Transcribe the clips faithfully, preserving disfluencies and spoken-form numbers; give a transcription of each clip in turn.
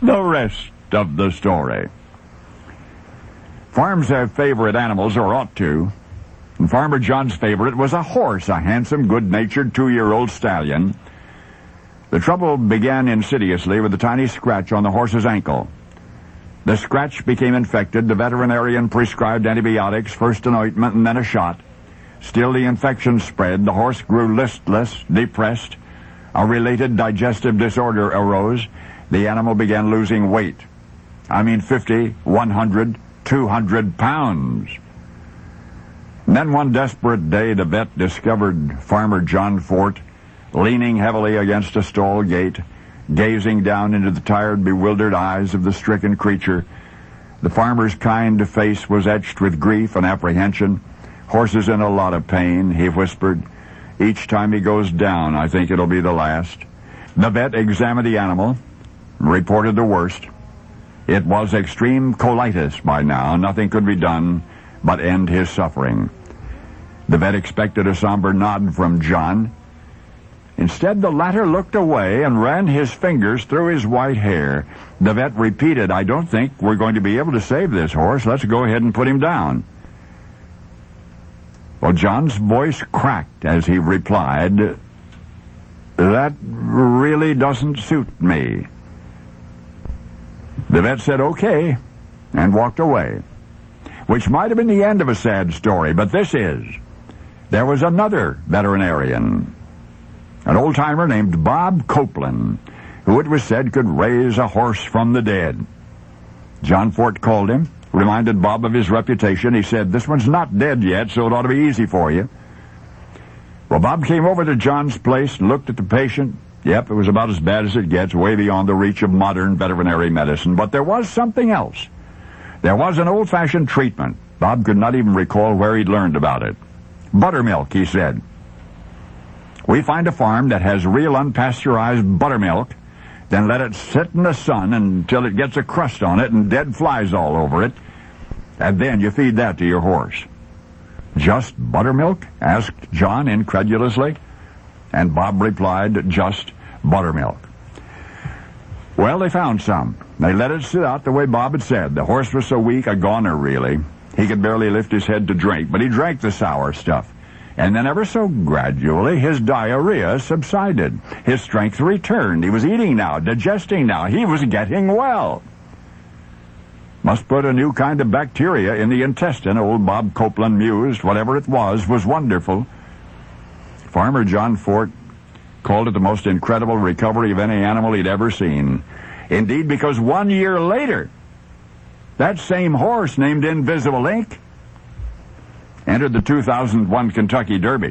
the rest of the story. Farms have favorite animals, or ought to. And Farmer John's favorite was a horse, a handsome, good-natured two-year-old stallion. The trouble began insidiously with a tiny scratch on the horse's ankle. The scratch became infected. The veterinarian prescribed antibiotics, first an ointment and then a shot. Still the infection spread. The horse grew listless, depressed. A related digestive disorder arose. The animal began losing weight. I mean fifty, one hundred, two hundred pounds. And then one desperate day, the vet discovered Farmer John Fort leaning heavily against a stall gate, gazing down into the tired, bewildered eyes of the stricken creature. The farmer's kind face was etched with grief and apprehension. "Horse is in a lot of pain," he whispered. "Each time he goes down, I think it'll be the last." The vet examined the animal and reported the worst. It was extreme colitis by now. Nothing could be done but end his suffering. The vet expected a somber nod from John. Instead, the latter looked away and ran his fingers through his white hair. The vet repeated, "I don't think we're going to be able to save this horse. Let's go ahead and put him down." Well, John's voice cracked as he replied, "That really doesn't suit me." The vet said, "Okay," and walked away, which might have been the end of a sad story, but this is. There was another veterinarian, an old-timer named Bob Copeland, who it was said could raise a horse from the dead. John Fort called him, reminded Bob of his reputation. He said, "This one's not dead yet, so it ought to be easy for you." Well, Bob came over to John's place and looked at the patient. Yep, it was about as bad as it gets, way beyond the reach of modern veterinary medicine. But there was something else. There was an old-fashioned treatment. Bob could not even recall where he'd learned about it. Buttermilk, he said. "We find a farm that has real unpasteurized buttermilk, then let it sit in the sun until it gets a crust on it and dead flies all over it, and then you feed that to your horse." "Just buttermilk?" asked John incredulously. And Bob replied, "Just buttermilk." Well, they found some. They let it sit out the way Bob had said. The horse was so weak, a goner really. He could barely lift his head to drink, but he drank the sour stuff. And then ever so gradually, his diarrhea subsided. His strength returned. He was eating now, digesting now. He was getting well. Must put a new kind of bacteria in the intestine, old Bob Copeland mused. Whatever it was, was wonderful. Farmer John Fort called it the most incredible recovery of any animal he'd ever seen. Indeed, because one year later, that same horse named Invisible Ink entered the two thousand one Kentucky Derby.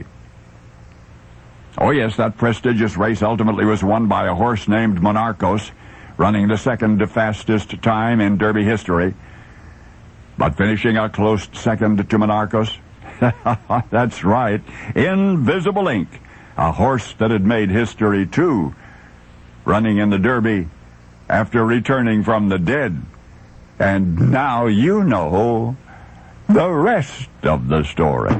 Oh yes, that prestigious race ultimately was won by a horse named Monarchos, running the second fastest time in Derby history. But finishing a close second to Monarchos, that's right, Invisible Ink, a horse that had made history too, running in the Derby after returning from the dead. And now you know the rest of the story.